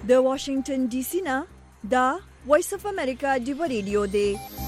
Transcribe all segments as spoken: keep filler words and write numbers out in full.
د واشنگټن ډي سي نه دا وایس اف امریکا ډیو ریډیو دی.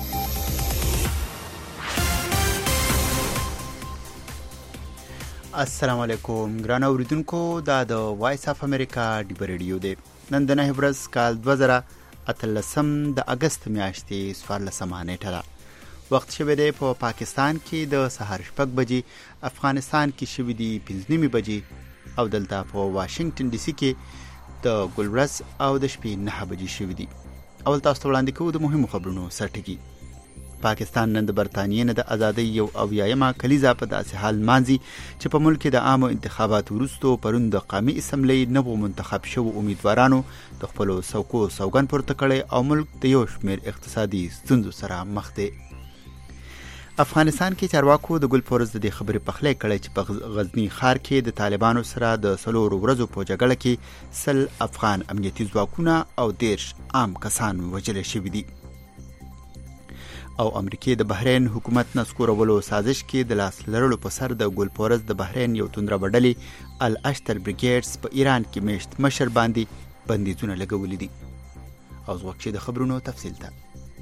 السلام علیکم ګران اوریدونکو، دا د وایس اف امریکا ډیو ریډیو دی. نن د نه ورځ کال دوه زره اتلسم د اگست میاشتې څوارلسمه نیټه ده. وخت شوی دی په پا پاکستان کې د سهار شپږ بجې، افغانستان کې شوی دی پنځه نیمې بجې او دلته په واشنگټن ډي سي کې د ګلورس او د شپې نه بجې شوی دی. اول تاسو ته وړاندې کوو د مهمو خبرونو سرټکی. پاکستان نن د برتانیې نه د ازادۍ یو اویایمه کلیزه په داسې حال مانځي چې په ملک کې د عامو انتخاباتو وروسته پرون د قومي اسمبلی نوو منتخب شوو امیدوارانو د خپلو څوکو سوګند پورته کړی او ملک د یو شمېر اقتصادي ستونزو سره مخ دی. افغانستان کې چارواکو د ګلپورز د دې خبرې پخلی کړی چې په غزنی ښار کې د طالبانو سره د څلورو ورځو په جګړه کې سل افغان امنیتي ځواکونه او دېرش عام کسان وژل شوي دي. او امریکې د بحرین حکومت نسکورولو سازش کې د لاس لرلو په سر د ګلپورز د بحرین یو توندره بډلې الاشتر بریګیډز په ایران کې میشت مشر باندې بندیزونه لګولي دي. او وخت د خبرونو تفصیل ته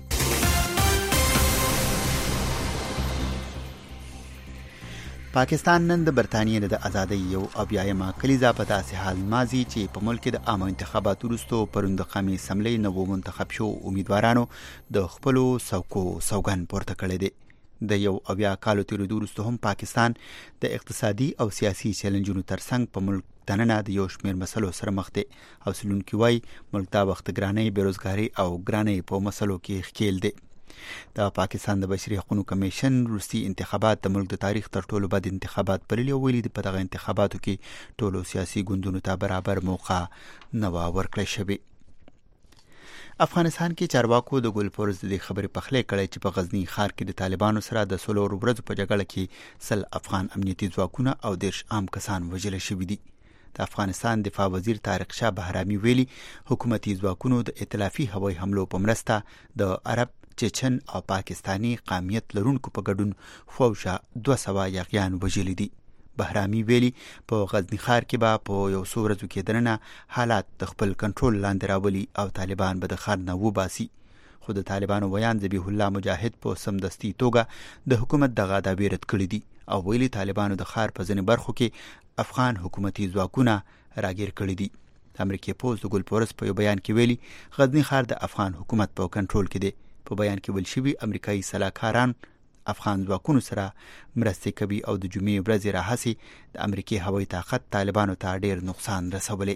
پاکستان نن د برتانیې د ازادۍ یو اویایمه کلیزه په داسې حال مازی چې په ملک د عامو انتخاباتو وروسته پرون د قومي اسمبلی نوو منتخب شو امیدوارانو د خپلو څوکو سوګند پورته کړی دی. د یو اویا کالو تیریدو وروسته هم پاکستان د اقتصادي او سیاسي چیلنجونو ترڅنګ په ملک دننه د یو شمېر مسلو سره مخ دی او څېړونکي وایي ملک دا وخت ګرانۍ، بېروزګاري او ګرانۍ په مسلو کې ښکېل دی. د پاکستان د بشري حقوقو کمیشن روسي انتخابات د ملک د تاریخ تر ټولو بد انتخابات بللي او ویلي دي په دغه انتخاباتو کې ټولو سیاسي ګوندونو ته برابر موقع نه وه ورکړی شوې. افغانستان کې چارواکو د ګلپورز د دې خبرې پخلی کړی چې په غزنی ښار کې د طالبانو سره د څلورو ورځو په جګړه کې سل افغان امنیتي ځواکونه او دېرش عام کسان وژل شوي دي. د افغانستان دفاع وزیر طارق شاه بهرامي ویلي حکومتي ځواکونو د ائتلافي هوایي حملو په مرسته د عرب، چچن او پاکستانی قومیت لرونکو په ګډون فوجا دوه سوه یاغیان وژلي دي. بهرامي ویلي په غزنی ښار کې به په یو څو ورځو کې دننه حالات د خپل کنټرول لاندې راولي او طالبان به د ښار نه وباسي. خو د طالبانو ویان ذبیح الله مجاهد په سمدستي توګه د حکومت دغه دعوې رد کړي دي او ویلي طالبانو د ښار په ځینې برخو کې افغان حکومتي ځواکونه راګیر کړي دي. د امریکې پوځ د ګلپورز په یو بیان کې ویلي غزنی ښار د افغان حکومت په کنټرول کې دی. په بیان کې ویل شوي امریکایي سلاکاران افغان ځواکونو سره مرستې کوي او د جمعې ورځې راهیسې د امریکې هوایي طاقت طالبانو ته ډېر نقصان رسولی.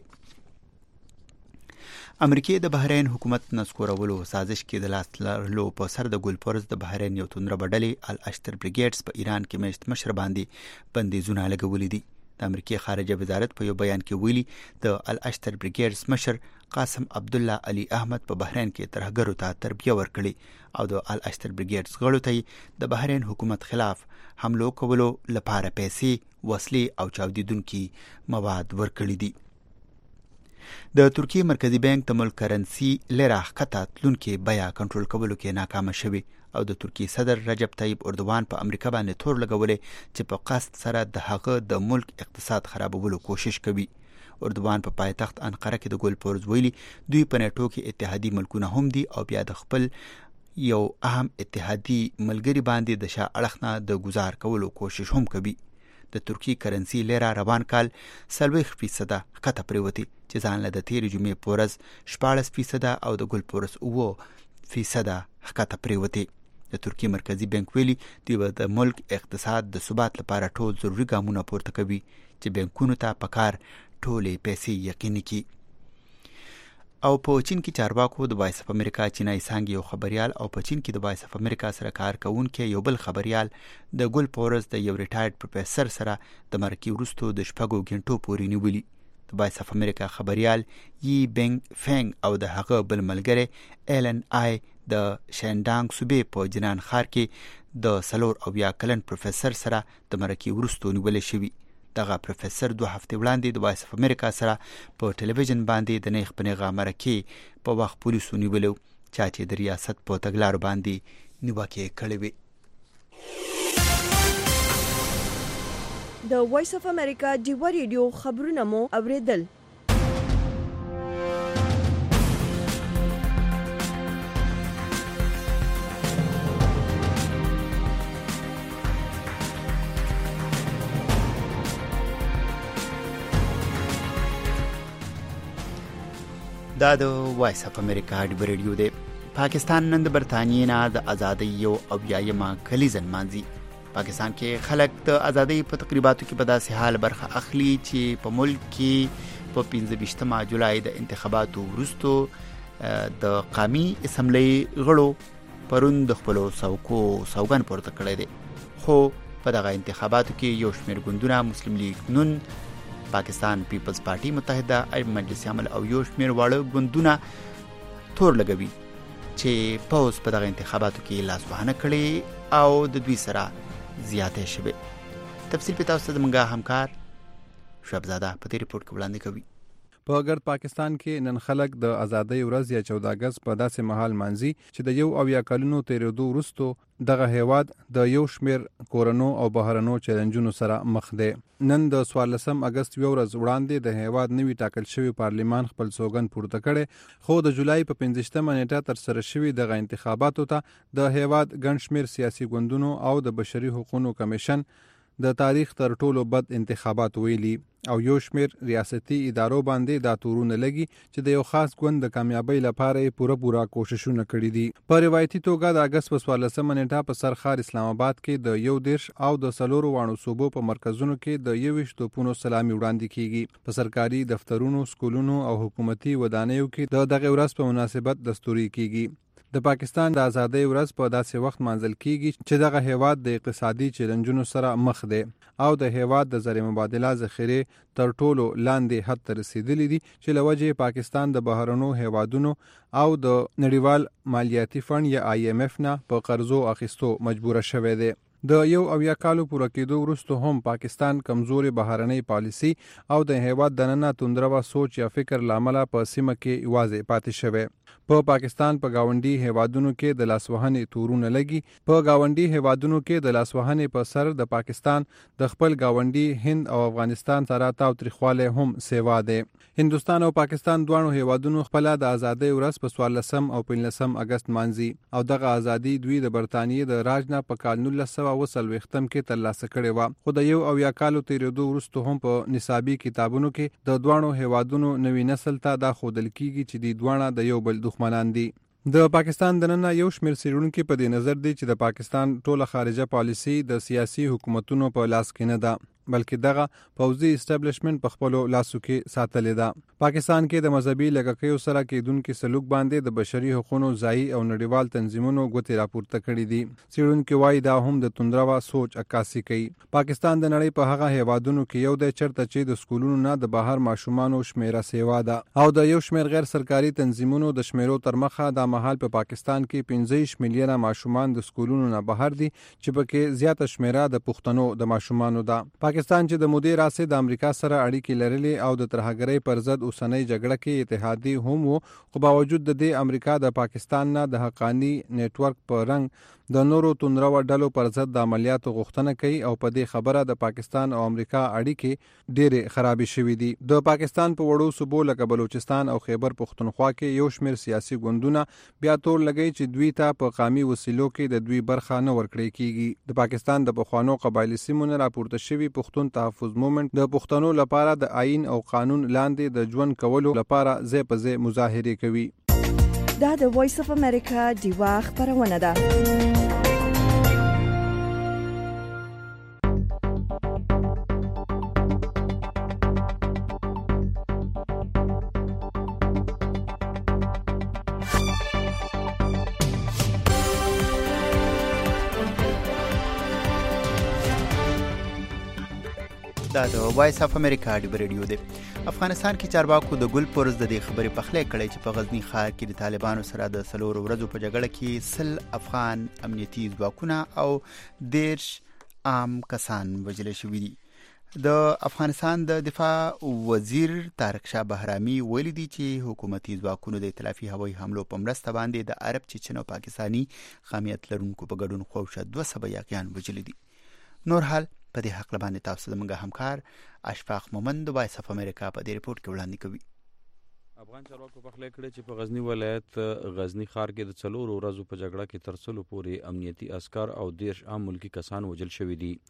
امریکې د بحرین حکومت نسکورولو سازش کې د لاس لرلو په سر د ګلپورز د بحرین یو توندره بډلې الاشتر بریګیډز په ایران کې میشت مشر باندې بندیزونه لګولي دي. د امریکې خارجه وزارت په یو بیان کې ویلي د الاشتر بریګیډز مشر قاسم عبدالله علي احمد په بحرین کې ترهګرو ته تربیه ورکړي او د الاشتر بریګیډز غړو ته د بحرین حکومت خلاف حملو کولو لپاره پیسې، وسلې او چاودیدونکي مواد ورکړي دي. د ترکیې مرکزی بانک د ملک کرنسي لیره ښکته تلونکې بیه کنټرول کولو کې ناکامه شوې او د ترکیې صدر رجب طیب اردوان په امریکا باندې تور لګولې چې په قصد سره د هغه د ملک اقتصاد خرابولو کوشش کوي. اردوان په پا پایتخت انقره کې د ګلپورز ویلي دوی په نیټو کې اتحادي ملکونه هم دي او بیا د خپل یو اهم اتحادي ملګری باندې د شا اړخ نه د گزار کولو کوشش هم کوي. د ترکی کرنسي لیره روان کال څلوېښت فیصده ښکته پرېوتې چې ځان له د تېرې جمعې په ورځ شپاړس فیصده او د ګلپورز اووه فیصده ښکته پرېوتې. د ترکیې مرکزی بانک ویلي دوی به د ملک اقتصاد د ثبات لپاره ټول ضروري ګامونه پورته کوي چې بانکونو ته پکار ټولې پیسې یقیني کړي. او په چین کې چارواکو د وایس اف امریکا چینایي څانګې یو خبریال او په چین کې د وایس اف امریکا سره کار کوونکی یو بل خبریال د ګلپورز د یو ریټایرډ پروفیسر سره د مرکې وروسته د شپږو غنټو پورې نیولي. د وایس اف امریکا خبریال یي بنګ فنګ او د هغه بل ملګری ایلن آی د شینډانګ صوبې په جنان ښار کې د څلور اویا کلن پروفیسر سره د مرکې وروسته نیول شوي. دغه پروفیسر دوه هفتې وړاندې د وایس اف امریکا سره په ټلویزیون باندې د نیغ په نیغه مرکې په وخت پولیسو نیولو چا چې د ریاست په تګلارو باندې نیوکې کړې وې. د وایس اف امریکا ډیو ریډیو خبرونه مو اوریدل. دا د وایس اف امریکا ډیو ریډیو دی. پاکستان نن د برتانیې نه د ازادۍ یو اویایمه کلیزه نمانځي. پاکستان کې خلک د ازادۍ په تقریباتو کې په داسې حال برخه اخلي چې په ملک کې په پنځه ویشتمه جولای د انتخاباتو وروستو د قومي اسمبلی غړو پرون د خپلو څوکو سوګند پورته کړی دی. خو په دغه انتخاباتو کې یو شمېر ګوندونه مسلم لیگ نون، پاکستان پیپلز پارټي متحده مجلس عمل او یو شمېر واړه ګوندونه تور لګوي چې پوز په دغه انتخاباتو کې لاس وهنه کړي او د دوی سره زیاتې شوې. تفصیل په تاسو د منګه همکار شبزاده په دې ریپورت کې وړاندې کوي. په ګرد پاکستان کې نن خلک د ازادۍ ورځ یا چودہ اگست په داسې مهال مانځي چې د یو اویا کلونو تیرېدو وروسته دغه هیواد د یو شمېر کورنو او بهرنو چیلنجونو سره مخ دی. نن د څوارلسم اگست یو ورځ وړاندې د هیواد نوي ټاکل شوی پارلیمان خپل سوګند پورته کړي، خو د جولای په پنځویشتمه نیټه تر سره شوی دغه انتخاباتو ته د هیواد ګڼ شمېر سیاسي ګوندونو او د بشري حقوقو کمیشن د تاریخ تر ټولو بد انتخابات ویلي او یو شمېر ریاستي ادارو باندې دا تورونه لګي چې د یو خاص ګوند د کامیابی لپاره یې پوره پوره کوششونه کړي دي. په روایتي توګه د اگست په څوارلسمه نیټه په سرخار اسلام آباد کې د یو دیرش او د څلورو واړو صوبو په مرکزونو کې د یوویشت توپونو سلامي وړاندې کیږي. په سرکاري دفترونو، سکولونو او حکومتي ودانیو کې د دغه ورځ په مناسبت دستوري کیږي. د پاکستان د ازادۍ ورځ په داسې وخت مانځل کیږي چې دغه هیواد د اقتصادي چیلنجونو سره مخ دی او د هیواد د زر مبادله ذخیرې تر ټولو لاندې حد ته رسیدلې دي چې له وجې پاکستان د بهرنو هیوادونو او د نړیوال مالیاتي فند یا آی ایم ایف نه په قرضو اخیستو مجبوره شوی دی. د یو اویا کالو پوره کېدو وروسته هم پاکستان کمزوري بهرنۍ پالیسي او د هیواد دننه توندرو سوچ یا فکر لامله په سیمه کې یوازې پاتې شوی. په پا پاکستان په گاونډي هیوادونو کې د لاسوهنې تورونه لګي. په گاونډي هیوادونو کې د لاسوهنې په سر د پاکستان د خپل گاونډي هند او افغانستان سره تاوتریخوالی هم سیوا دی. هندوستان او پاکستان دواړو هیوادونو خپل د ازادۍ ورځ په څوارلسم او پنځلسم اگست مانځي او دغه ازادي دوی د برتانیې د راج نه په کال نولس سوه اوه څلوېښتم کې ترلاسه کړې وه. خو د یو اویا کالو تیرېدو وروسته هم په نصابي کتابونو کې د دواړو هیوادونو نوي نسل ته دا ښودل کیږي چې د دواړه د یو بل دښمنان دي. د پاکستان دننه یو شمېر څېړونکي په دې نظر دي چې د پاکستان ټوله خارجه پالیسي د سیاسي حکومتونو په لاس کې نه ده، بلکې دغه پوځي اسټابلیشمنټ په خپلو لاسو کې ساتلې ده. پاکستان کې د مذهبي لږکیو سره کېدونکي سلوک باندې د بشري حقوقو ځایي او نړیوال تنظیمونو ګوتې راپورته کړي دي. څېړونکي وایي دا هم د توندرو سوچ عکاسي کوي. پاکستان د نړۍ په هغه هیوادونو کې یو دی چېرته چې د سکولونو نه د بهر ماشومانو شمېره سیوا ده او د یو شمېر غیر سرکاري تنظیمونو د شمېرو تر مخه دا مهال په پاکستان کې پنځه میلیونه ماشومان د سکولونو نه بهر دي چې پکې زیاته شمېره د پښتنو د ماشومانو ده. پاکستان چې د مودې راهیسې د امریکا سره اړیکې لرلې او د ترهګرۍ پر ضد اوسنۍ جګړه کې اتحادی هم وو، خو باوجود د دې امریکا د پاکستان نه د حقانی نیټورک په رنګ د نورو توندرو ډلو پر ضد د عملیاتو غوښتنه کوي او په دې خبره د پاکستان او امریکا اړیکې ډېرې خرابې شوې دي. د پاکستان په وړو صوبو لکه بلوچستان او خیبر پښتونخوا کې یو شمېر سیاسي ګوندونه بیا تور لګي چې دوی ته په قومي وسیلو کې د دوی برخه نه ورکړې کیږي. د پاکستان د پخوانو قبایلي سیمو نه راپورته شوي پښتون تحفظ مومنټ د پښتنو لپاره د آئین او قانون لاندې د ژوند کولو لپاره ځای په ځای مظاهرې کوي. دا د وایس اف امریکا ډیوا خبرونه ده. دا د وایس اف امریکا ډیو ریډیو دی. افغانستان کې چارواکو د ګل پرز د دې خبرې پخلی کړی چې په غزنی ښار کې د طالبانو سره د څلورو ورځو په جګړه کې سل افغان امنیتي ځواکونه او دیرش عام کسان وژل شوي دي. د افغانستان د دفاع وزیر طارق شاه بهرامي ویلي دي چې حکومتي ځواکونو د ائتلافي هوایي حملو په مرسته باندې د عرب، چچن او پاکستاني خامیت لرونکو په ګډون خوښه دوه سوه یاغیان وژلي دي. نور حال په دې حق لباندې تاسو د منګه همکار اشفاق مومند د وایس اف امریکا په دې ریپورت کې وړاندې کوي. افغان چارواکو پخلی کړی چې په غزنی ولایت غزنی ښار کې د څلورو ورځو په جګړه کې تر سلو پورې امنیتي عسکر او دیرش عام ملکی کسان وژل شوي دي.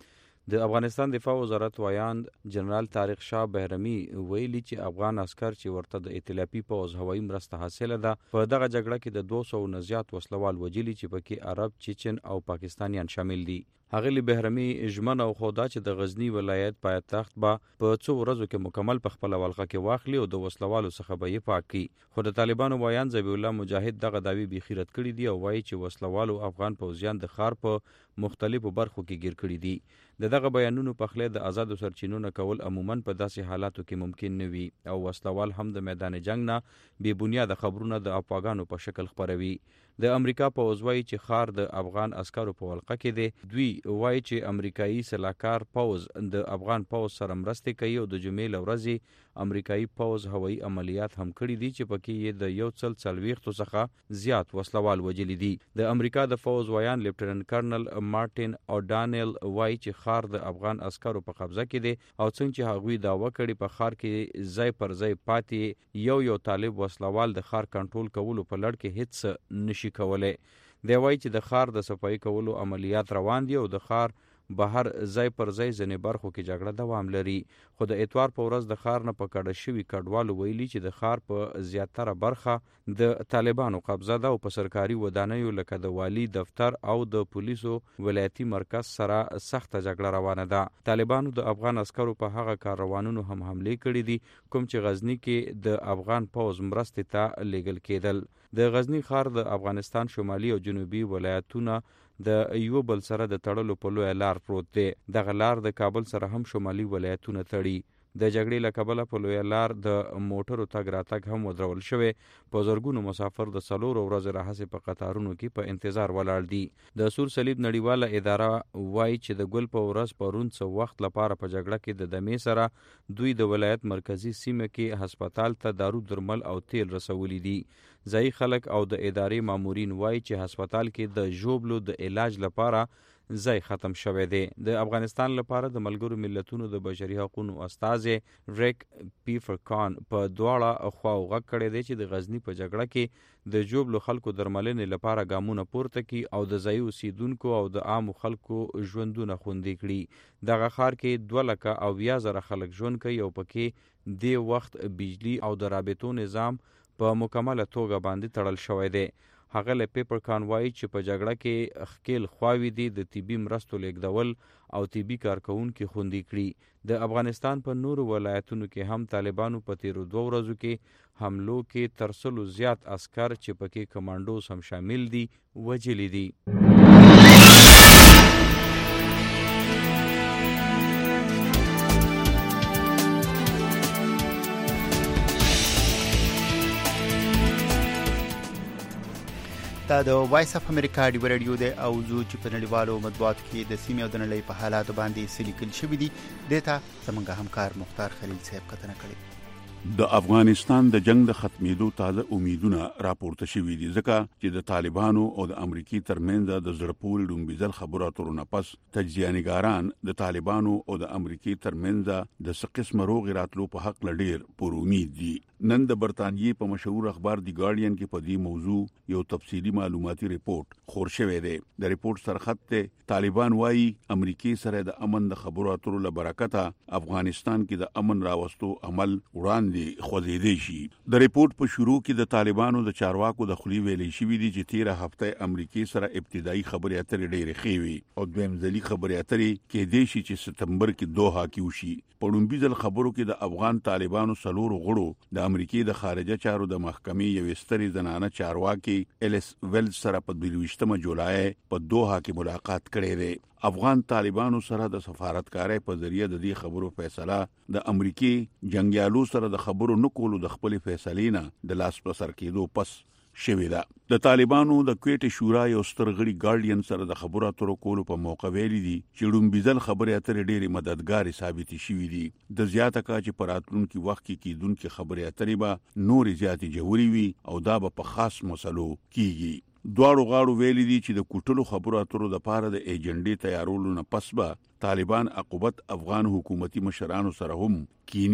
د افغانستان دفاع وزارت وایاند جنرال طارق شاه بهرمي ویلي چې افغان عسكر چې ورته د ائتلافي پوځ هوایي مرسته حاصله ده په دغه جګړه کې د دوه سوه نه زیات وسلوال وجلي چې پکې عرب، چچن او پاکستانیان شامل دي. هغه بهرمي ژمنه وښوده چې د غزنی ولایت پایتخت به په څو ورځو کې مکمل په خپل ولقه کې واخلي او د وسلوالو څخه به یې پاک کړي. خو د طالبانو وایاند ذبیح الله مجاهد دغه دعوی بیخي رد کړي دي او وایي چې وسلوالو افغان پوځیان د ښار په مختلفو برخو کې ګیر کړي دي. د دغه بیانونو په خله د آزادو سرچینو نه کول عموما په داسې حالاتو کې ممکن نه وي او وسلوال هم د میدان جنگ نه بې بنیاده خبرونه د افواګانو په شکل خپروي. د امریکا پوځ وایي چې ښار د افغان عسکرو په ولقه کې دی. دوی وایي چې امریکایي سلاکار پوځ د افغان پوځ سره مرستې کوي او د جمعې له ورځې امریکایي پوځ هوایي عملیات هم کړي دي چې پکې یې د یو سل څلوېښتو څخه زیات وسلوال وجلي دي. د امریکا د پوځ وایان لیفټننټ کرنل مارټین اوډانیل وایي چې ښار د افغان عسکرو په قبضه کې دی او څنګه چې هغوی دعوه کړي په ښار کې ځای پر ځای پاتې یو یو طالب وسلوال د ښار کنټرول کولو په لړ کې هیڅ نشي کولای. دی وایي چې د ښار د صفایي کولو عملیات روان دي او د ښار بهر ځای پر ځای ځینې برخو کې جګړه دوام لري. خو د اتوار په ورځ د ښار نه په کډه شوي کډوالو ویلي چې د ښار په زیاتره برخه د طالبانو قبضه ده او په سرکاري ودانیو لکه د والی دفتر او د پولیسو ولایتي مرکز سره سخته جګړه روانه ده. طالبانو د افغان عسکرو په هغه کاروانونو هم حملې کړي دي کوم چې غزنی کې د افغان پوځ مرستې ته لیږل کېدل. د غزنی ښار د افغانستان شمالي او جنوبي ولایتونه د یو بل سره د تړلو په لویه لار پروت دی. دغه لار د کابل سره هم شمالي ولایتونه تړي. د جګړې له کبله په لویه لار د موټرو تګ راتګ هم ودرول شوی. په زرګونو مسافر د څلورو ورځې راهیسې په قطارونو کې په انتظار ولاړ دي. د سور صلیب نړیواله اداره وایي چې د ګل په ورځ پرون څه وخت لپاره په جګړه کې د دمې سره دوی د ولایت مرکزی سیمه کې هسپتال ته دارو درمل او تیل رسولي دي. ځایي خلک او د ادارې مامورین وایي چې هسپتال کې د ژوبلو د علاج لپاره ځای ختم شوی دی. د افغانستان لپاره د ملګرو ملتونو د بشري حقوقو استازی ریک پیفرکان په دواړه خواو غږ کړی دی چې د غزنی په جګړه کې د ژوبلو خلکو درملنې لپاره ګامونه پورته کړي او د ځایي اوسیدونکو او د عامو خلکو ژوندونه خوندي کړي. دغه ښار کې دوه لکه اویا زره خلک ژوند کوي او پکې دې وخت بجلی او د رابطو نظام په مکمله توګه باندې تړل شوی دی. هغه له پیپرکان وایي چې په جګړه کې ښکیل خواوې دي د طبي مرستو لیږدول او طبي کارکوونکي خوندي کړي. د افغانستان په نورو ولایتونو کې هم طالبانو په تیرو دوه ورځو کې حملو کې تر سلو زیات عسکر چې پکې کمانډوز هم شامل دي وجلي دي. دا د وایس اف امریکا ډیو رادیو دی او زه چې په نړیوالو مطبوعاتو کې د سیمې او د نړۍ په حالاتو باندې څه لیکل شوي دي دې ته زموږ همکار مختار خلیل صاحب کتنه کړې. د افغانستان د جنگ د ختمېدو تازه امیدونه راپورته شوي دي ځکه چې د طالبانو او د امریکای ترمنځ د زړه پورې ډومبېدل خبرو اترو نه پس تجزیه‌نګاران د طالبانو او د امریکای ترمنځ د څه قسم روغ راتلو په حق لډیر پر امید دي. نن د برتانیې په مشهور اخبار دی ګارډین کې په دې موضوع یو تفصیلی معلوماتي ریپورت خور شوی دی. د ریپورت سرخط ته طالبان وایي امریکای سره د امن د خبرو اترو له برکته افغانستان کې د امن راوستو عمل وړاندې خوځېدی شي. د ریپورت په شروع کې د طالبانو د چارواکو د خلی ویلې شوی دي چې تیره هفته امریکای سره ابتدایي خبرې اترې ډېرې ښې وي او دویم ځلي خبرې اترې کې د شي چې ستمبر کې دوه کې وشي. په لومبي ځل خبرو کې د افغان طالبانو سلور غړو د امریکای د خارجه چارو د محکمې یو ستري زنانه چارواکي الیس ویلز سره په دویشتمه جولای په دوحه کې ملاقات کړې ده. افغان طالبانو سره د سفارتکارۍ په ذریعہ د دې خبرو فیصله د امریکای جنگیالو سره د خبرو نکولو د خپل فیصلې نه د لاس پر سر کېدو پس شوی ده. د طالبانو د کویټ شورا یو ستر غړي ګارډین سره د خبرو اترو کولو په موقع ویلي دي چې ډومبېدل خبرې اترې ډېرې مددګارې ثابتې شوي دي. د زیاته کا چې په راتلونکي وخت کې کیدونکې خبرې اترې به نورې زیاتې جوړې وي او دا به په خاص مسلو کیږي. دواړو غاړو ویلي دي چې د کوټلو خبرو اترو د پاره د ایجنډې تیارولو نه پس به طالبان عقوبت افغان حکومتي مشرانو سره هم کینی.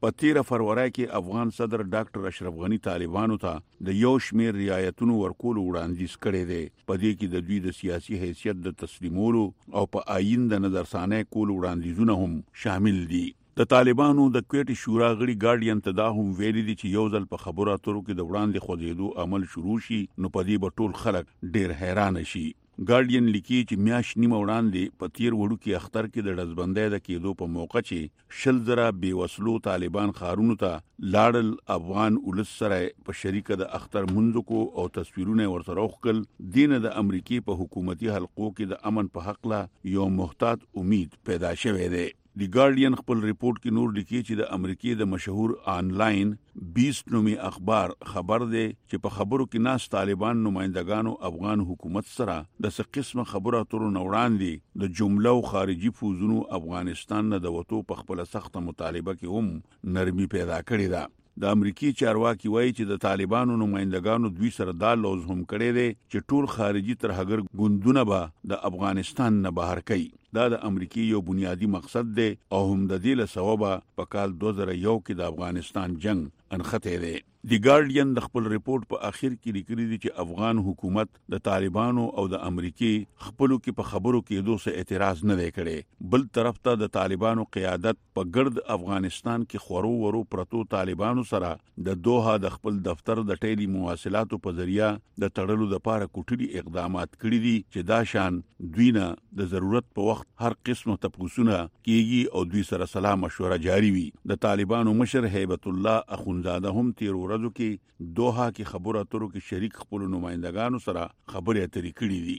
په تیره فروری کې افغان صدر ډاکټر اشرف غنی طالبانو ته د یو شمېر رعایتونو ورکول وړاندیز کړی دی. په دې کې د دوی د سیاسي حیثیت د تسلیمولو او په آئین د نظرثانه کول وړاندیزونه هم شامل دي. د طالبانو د کویټ شورا غړي ګارډین ته دا هم ویلي دي چې یو ځل په خبرو اترو کې د وړاندې خوځېدو عمل شروع شي نو په دې به ټول خلک ډېر حیران شي. ګارډین لیکي چې میاشت نیمه وړاندې په تیر وړو کې اختر کې د ډزبندۍ د کېدو په موقع چې شل زره بې وسلو طالبان ښارونو ته لاړل، افغان ولس سره په شریکه د اختر منځ کو او تصویرونه ورسره وکړل. دین د امریکای په حکومتي حلقو کې د امن په حق لا یو محتاط امید پیدا شوه دی. دی ګارډین خپل ریپورت کې نور لیکي چې د امریکای د مشهور آنلاین بیست نومي اخبار خبر دی چې په خبرو کې ناس طالبان نمائندگانو افغان حکومت سره د څه قسمه خبرو اترو نه وړاندې د جمله او خارجي فوزونو افغانستان نه د وټو په خپل سخته مطالبه کې هم نرمي پیدا کړې ده. د امریکای چارواکي وایي چې د طالبانو نمائندگانو دوی سره دا لوز هم کړی دی چې ټول خارجي ترهګر ګوندونه به د افغانستان نه بهر کوي. دا د امریکای یو بنیادی مقصد دی او هم د دې له سببه په کال دوه زره یو کې د افغانستان جنگ انخته دی. دی ګارډین د خپل ریپورت په اخر کې لیکلي دي چې افغان حکومت د طالبانو او د امریکای خپلو کې په خبرو کې دوه څه اعتراض نه دی کړی. بل طرف ته د طالبانو قیادت په ګرد افغانستان کې خورو ورو پرتو طالبانو سره د دوحه د خپل دفتر د ټیلی مواصلاتو په ذریعہ د تړلو لپاره کوټړي اقدامات کړي دي چې دا شان دوی نه د ضرورت په وخت هر قسمه تپوسونه کیږي او دوی سره سلام مشوره جاری وي. د طالبانو مشر هیبت الله اخونزاده هم تیر ورځو کې دوحه کې خبرو اترو کې شریک خپل نمائندگانو سره خبرې اترې کړې دي.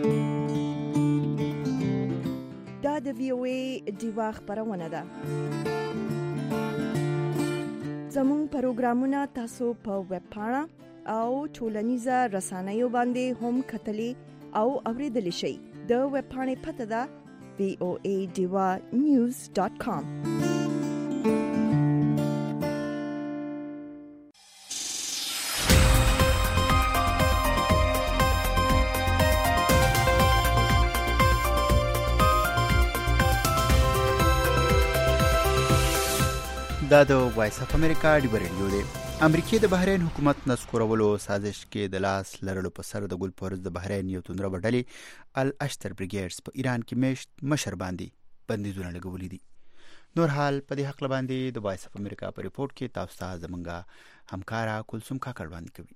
دا د وی او ای دیوا خبرونه ده. زموږ پروګرامونه تاسو په ویب پاڼه او ټولنیزه رسنیو باندې هم کتلی او اوریدلی شئ. د ویب پاڼې پته ده وی او ای دیوا نیوز ډاٹ کام. دا د وایس اف امریکا ډیو ریډیو دی. امریکای د بحرین حکومت نسکورولو سازش کې د لاس لرلو په سر د ګلپورز د بحرین یو توندره بډلې الاشتر بریګیډز په ایران کې میشت مشر باندې بندیزونه لګولي دي. نور حال په دې حق باندې د وایس اف امریکا په ریپورت کې تاسو ته زمونږه همکارا کلثوم کاکړ باندې کوي.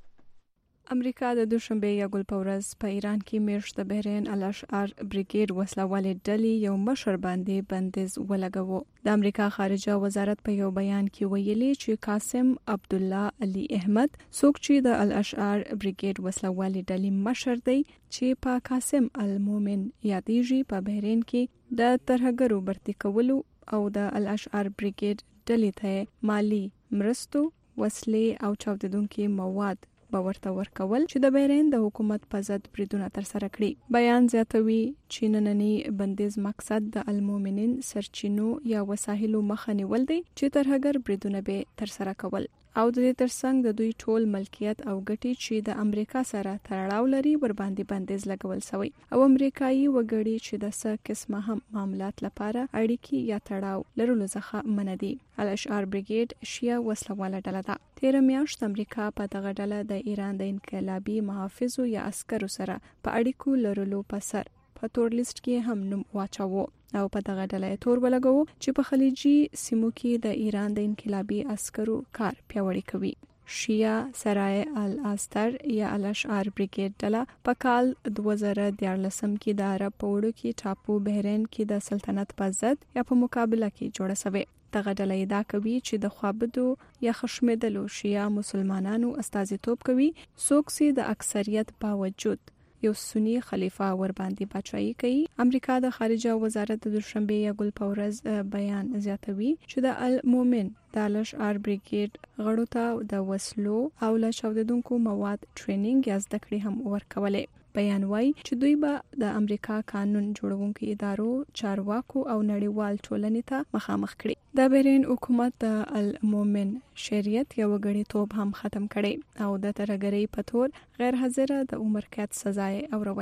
امریکا د دوشنبه یا ګلپورز په ایران کې میشت د بحرین الاشعار بریګیډ وسلوالې ډلې یو مشر باندې بندیز ولګاوه. د امریکا خارجه وزارت په یو بیان کې ویلي چې قاسم عبد الله علي احمد څوک چې د الاشعار بریګیډ وسلوالې ډلې مشر دی چې په قاسم المومن یادېږي په بحرین کې د ترهګرو برتی کولو او د الاشعار بریګیډ ډلې ته مالی مرستو وسلې او چاودیدونکي مواد باورته ورکول چې د بحرین د حکومت په ضد بریدونه ترسره کړي. بیان زیاتوي چې نننی بندیز مقصد د المؤمنین سرچینو یا وسایلو مخه نیول دی چې ترهګر بریدونه به ترسره کول او د دې ترڅنګ د دوی ټول ملکیت او ګټې چې د امریکا سره تړاو لري ور باندې بندیز لګول شوی او امریکایي وګړي چې د څه قسمه هم معاملات لپاره اړیکې یا تړاو لرلو څخه منع دي. الاشعار بریګیډ شیعه وسلواله ډله ده. تیر میاشت امریکا په دغه ډله د ایران د انقلابي محافظو یا عسکرو سره په اړیکو لرلو په سر په تور لیست کې هم نوم واچاوه او په دغه ډله تور ولګو چې په خلیجي سیمو کې د ایران د انقلابي عسکرو کار پیاوړی کوي. شیعه سرای الاستر یا الاشعار بریګیډ ډله په کال دوه زره دیارلسم کې د عرب په وړو کې ټاپو بحرین کې د سلطنت په ضد یا په مقابله کې جوړه شوې. دغه ډله ادعا کوي چې د خوابدو یا خشمېدلو شیعه مسلمانانو استازیتوب کوي څوک چې د اکثریت باوجود یو سنی خلیفہ ور باندې بچای کوي. امریکا د خارجه وزارت د دوشنبه یا ګلپورز بیان زیاتوي چې د المؤمن د الاشعار بریګیډ غړو ته د وسلو او له چاودیدونکو مواد ټریننګ یا زده کړې هم ورکولې. بیان وايي چې دوی به د امریکا قانون جوړونکو ادارو چارواکو او نړیوال ټولنې ته مخامخ کړي. د بحرین حکومت د المؤمن شریعت یو غړیتوب هم ختم کړي او د ترهګرۍ په تور غیر حاضر د عمر قید سزا اورولې.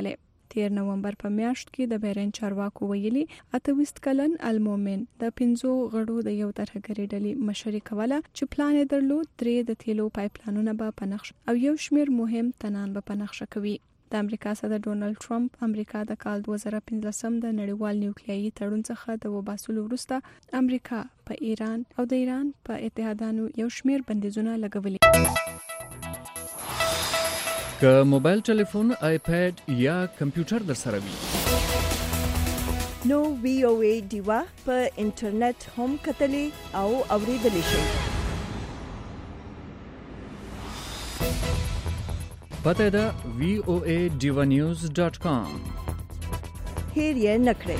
تیر نومبر په میاشت کې د بحرین چارواکو ویلي اته ویشت کلن المومن د پنځو غړو د یو ترهګرۍ ډلې مشري کوله چې پلان یې درلود درې د تیلو پایپلاینونه به په نقش او یو شمېر مهم تنان به په نقشه کوي. د امریکا صدر ډونالد ټرمپ امریکا د کال دوه زره پنځلسم د نړیوال نیوکلیایي تړون څخه د وباسلو وروسته امریکا په ایران او د ایران په اتحادانو یو شمېر بندیزونه لګولي. که موبایل ټلیفون، آیپاد یا کمپیوټر در سره وي نو وی او ای ډیوا په انټرنیټ هم کتلې او اوریدلې شئ. پته ده وی او ای ډیوا نیوز ډاٹ کام. هیر یې نکړئ.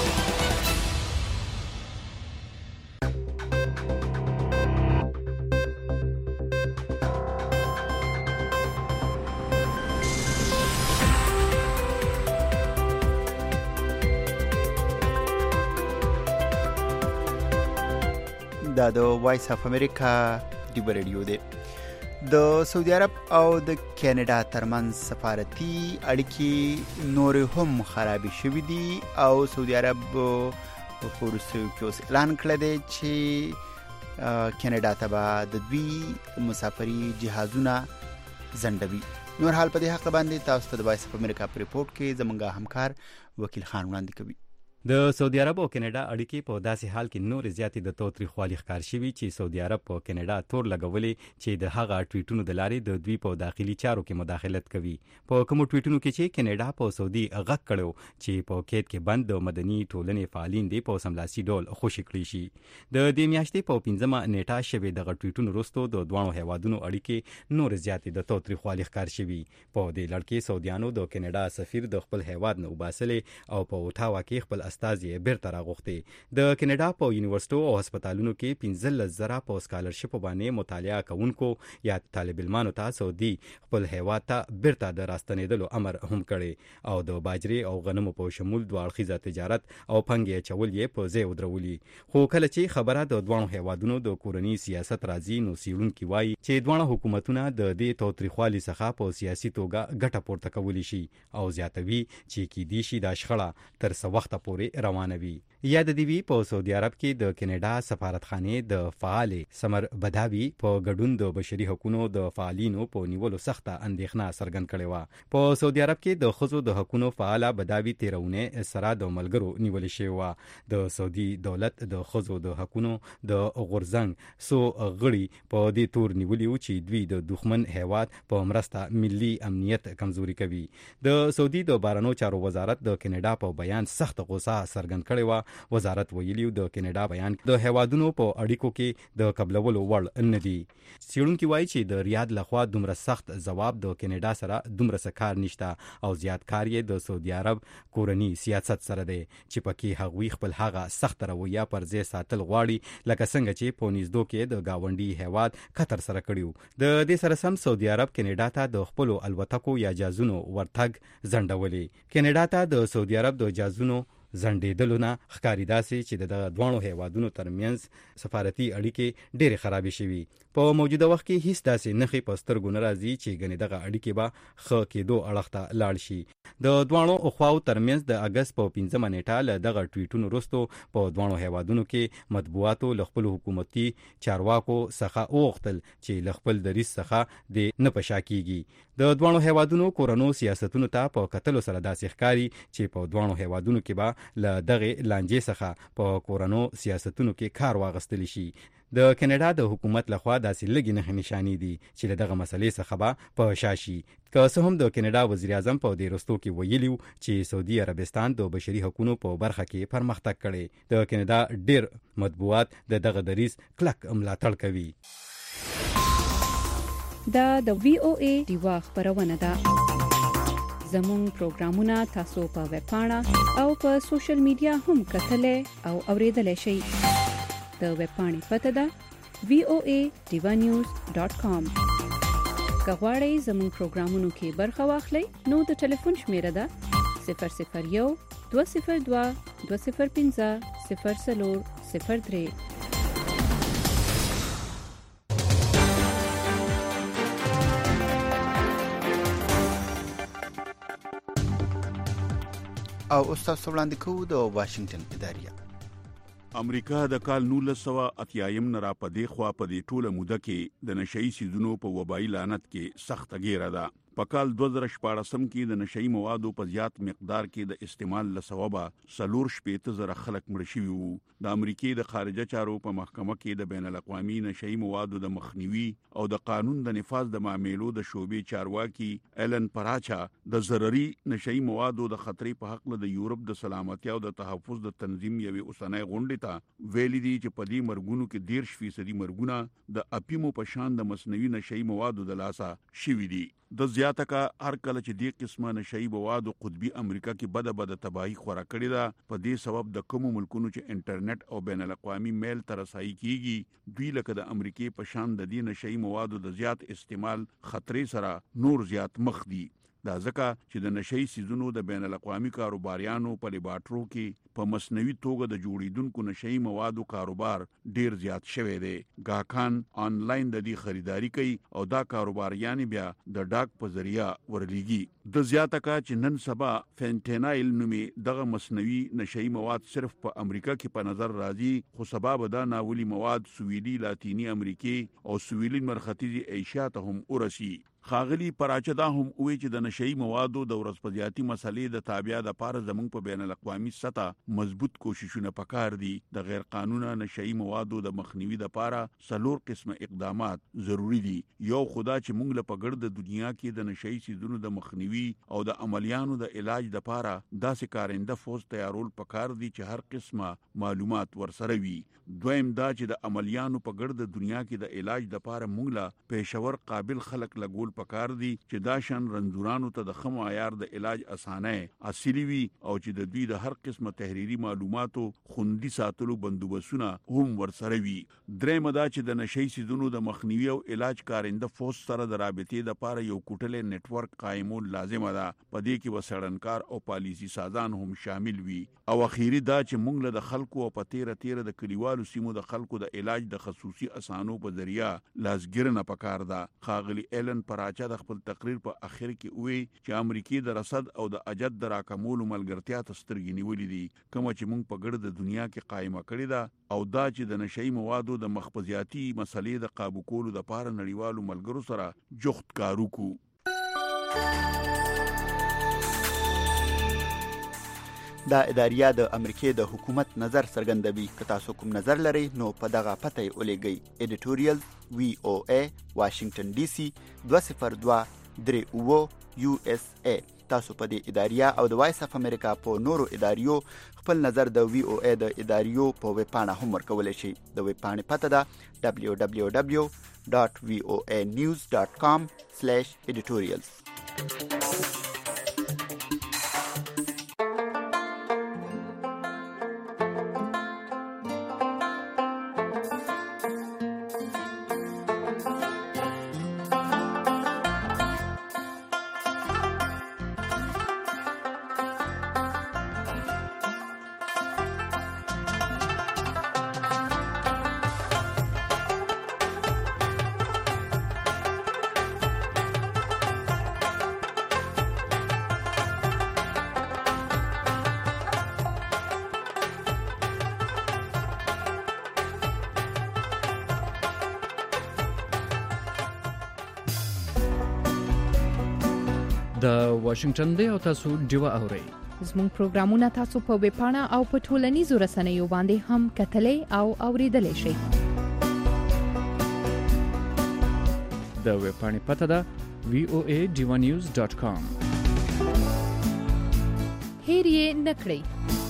دا د وایس اف امریکا ډیو ریډیو دی. د سعودي عرب او د کینیډا ترمنځ سفارتي اړیکې نور هم خراب شوې دي او سعودي عرب په وروستیو کې اوس اعلان کړی دی چې کینیډا ته به د دوی مسافري جهازونه ځنډوي. نور حال په دې حق باندې تاسو ته د وایس اف امریکا په ریپورت کې زموږ همکار وکیل خان وړاندې کوي. د سعودي عرب او کینیډا اړیکې په داسې حال کې نور زیاتې د تاوتریخوالي ښکار شوي چې سعودي عرب په کینیډا تور لګولې چې د هغه ټویټونو د لارې د دوی په داخلي چارو کې مداخلت کوي. په کوم ټویټونو کې چې کینیډا په سعودي غږ کړو چې په قید کې بند د مدني ټولنې فعالین دي په سملاسي ډول خوشي کړی شي. د دې میاشتې په پنځمه نیټه شوې دغه ټویټونو وروسته د دوه هیوادونو اړیکې نور زیاتې د تاوتریخوالي ښکار شوي. په دې لړ کې سعودیانو د کینیډا سفیر د خپل هیواد نه وباسلې او په اوټاوا کې خپل استازي بیرته راغوښتي. د کینیډا په یونیورسيټو او هسپتالونو کې پنځلس زره په سکالرشپ باندې مطالعه کوونکو یا طالب علمانو ته سعودي خپل هیواد ته بیرته د راستنېدلو امر هم کړی او د باجري او غنمو په شمول دوه اړخیزه تجارت او پنګې چول یې په ځای ودرولي. خو کله چې خبره د دوه هیوادونو د کورنی سیاست راځي نو سیړونکي وایي چې دوه حکومتونه د دې تاوتریخوالي څخه په سیاسي توګه ګټه پورته کولی شي او زیاتوي چې کې دي شي د شخړه تر څو وخت پورې روانه وي. یاد دی وی په سعودي عرب کې د کینیډا سفارتخانه د فعال سمر بداوی په ګډون د بشري حقوقو د فعالینو په نیولو سخته اندېښنه څرګند کړې و. په سعودي عرب کې د خزو د حقوقو فعال بداوی تیرونه سره د ملګرو نیول شوی و. د سعودي دولت د خزو د حقوقو د غورزنګ سو غړي په دې تور نیولیو چې دوی د دښمن هیواد په مرسته ملي امنیت کمزوري کوي. د سعودي د بهرنیو چارو وزارت د کینیډا په بیان سخت غوسه څرګند کړې و. وزارت ویلیو د کینیډا بیان د هیوادونو په اړیکو کې د قبلولو وړ نه دی. څېړونکي وایي چې د ریاض لخوا دومره سخت ځواب د کینیډا سره دومره څه کار نشته او زیات کار یې د سعودي عرب کورنی سیاست سره دی چې پکې هغوی خپل هغه سخت رویه پر ځای ساتل غواړي لکه څنګه چې په نږدو کې د گاونډي هیواد قطر سره کړیو. د دې سره سم سعودي عرب کینیډا ته د خپل الوتکو یا جازونو ورتګ ځنډولې. کینیډا ته د سعودي عرب د جازونو زندېدلو نه ښکاري داسې چې د دوه هیوادونو ترمنځ سفارتي اړیکې ډېرې خرابې شوي. په موجوده وخت کې هیڅ داسې نښې په سترګو نه راځي چې ګنې دغه اړیکې به ښه کېدو اړخ ته لاړ شي. د دواړو خواو ترمنځ د اګست په پنځمه نیټه له دغه ټویټونو وروسته په دواړو هیوادونو کې مطبوعاتو له خپل حکومتي چارواکو څخه وغوښتل چې له خپل دریځ څخه د نه په شا کېږي. د دواړو هیوادونو کورنو سیاستونو ته په کتلو سره داسې ښکاري چې په دواړو هیوادونو کې به له دغه لانجې څخه په کورنو سیاستونو کې کار واغستل شي. د کینیډا د حکومت لخوا داسې لږې نښې نشانې دي چې له دغه مسلې څخه به په شا شي. که څه هم د کینیډا وزیر اعظم په دې وروستو کې ویلي چې سعودي عربستان د بشري حقوقو په برخه کې پرمختګ کړی. د کینیډا ډېر مطبوعات د دغه دریځ کلک ملاتړ کوي. دا د وی او ای ډیوا خبرونه ده. زموږ پروګرامونه تاسو په ویب پاڼه او په سوشل میډیا هم کتلای او اوریدلای شئ. د ویب پاڼې پته ده وی او ای ډیوا نیوز ډاٹ کام. که غواړئ زموږ پروګرامونو کې برخه واخلئ نو د ټلیفون شمیره ده صفر صفر یو دوه صفر دوه دوه صفر پنځه صفر څلور صفر درې. او استاد وړاندې کوو د واشنگټن اداریه. امریکا د کال نولس سوه اتیایم نه را پدې خوا په دې ټوله موده کې د نشئی سیزونو په وبایي لعنت کې سخت ګیره ده. په کال دوه زره شپاړسم کې د نشئی موادو په زیات مقدار کې د استعمال له سببه څلور شپېته زره خلک مړه شوي وو. د امریکې د خارجه چارو په محکمه کې د بین الاقوامي نشئی موادو د مخنیوي او د قانون د نفاذ د معاملو د شعبې چارواکي ایلن پراچا د ضرري نشئی موادو د خطرې په حق د یورپ د سلامتیا او د تحفظ د تنظیم یوې اوسنۍ غونډې ته ویلي دي چې په دې مرګونو کې دیرش فیصدي مرګونه د اپیمو په شان د مصنوعي نشئی موادو د لاسه شوي دي. د زیاته کا هر کله چې دې قسمه نشئی موادو قطبي امریکا کې بده بده تباہی خورا کړې ده. په دې سبب د کوم ملکونو چې انټرنیټ او بین الاقوامي میل ته رسایي کیږي دوی لکه د امریکای په شان د دې نشئی موادو د زیات استعمال خطرې سره نور زیات مخ دي. دا ځکه چې د نشئی سیزونو د بین الاقوامي کاروباریانو په لیبارټرو کې په مصنوعي توګه د جوړیدونکو نشئی موادو کاروبار ډیر زیات شوی دی. ګاهکان آنلاین د دې خریداري کوي او دا کاروباریان بیا د ډاک په ذریعہ ورلیږي. د زیاته کا چې نن سبا فینټینایل نومي دغه مصنوعي نشئی مواد صرف په امریکا کې په نظر راځي خو سبب دا ناولي مواد سویلي لاتینی امریکای او سویلي مرختیزي ایشیا ته هم ورسي. خاغلی پراچه دا هم وی چې د نشئی موادو د ورځپدیاتي مسلې د تابع د پاره زمونږ په بین الاقوامي سطح مضبوط کوششونه پکار دي. د غیر قانونه نشئی موادو د مخنیوي د پاره څلور قسمه اقدامات ضروری دي. یو خدا چې موږ له پګړد دنیا کې د نشئی سیزونو د مخنیوي او د عملیانو د علاج د پاره داسې کارنده فوج تیارول پکار دي چې هر قسمه معلومات ورسره وي. دویم دا چې د عملیانو پګړد دنیا کې د علاج د پاره موږ له پېښور قابل خلک لګول پکار دي چې دا شان رنځورانو ته د خمو عیار د علاج اسانه اصلي وي او چې د دوی د هر قسمه تحریری معلوماتو خوندي ساتلو بندوبستونه هم ورسره وي. درېم دا چې د نشئی سیزونو د مخنیوي او علاج کارنده فوج سره د رابطې د پاره یو کوټلې نت ورک قائمول لازم ده. په دې کې وسړنکار او پالیسي سازان هم شامل وي. او اخیری دا چې موږ له خلکو او پتیره تیره د کلیوالو سیمو د خلکو د علاج د خصوصي اسانو په ذریعہ لاسګرنه پکار ده. خاغلی ایلن پر راچا د خپل تقریر په اخر کې وی چې امریکای د رصد او د اجد د راکمولو ملګرتیا ته سترګې نیولې دي کوم چې موږ په ګرد د دنیا کې قائمه کړې ده او دا چې د نشئی موادو د مخبزیاتي مسلې د قابو کولو د پاره نړیوالو ملګرو سره جوخت کارو کو. دا اداریه د امریکای د حکومت نظر څرګندوي. که تاسو کوم نظر لرئ نو په دغه پته یې ولېږئ. ایډیټوریال وی او ای واشنگټن ډي سي دوه صفر دوه درې اوه یو اس ای. تاسو په دې اداریه او د وایس اف امریکا په نورو اداریو خپل نظر د وی او ای د اداریو په ویب پاڼه هم ورکولی شئ. د ویب پاڼې پته ده دبلیو دبلیو دبلیو ډاټ وی او ای نیوز ډاټ کام سلیش ایډیټوریالز. د واشنگټن دی او تاسو ډیوا اورئ. زموږ پروګرامونه تاسو په ویب پاڼه او په ټولنیزو رسنیو باندې هم کتلای او اوریدلای شئ. د ویب پاڼې پته ده وی او ای ډیوا نیوز ډاټ کام. هیر یې نکړئ.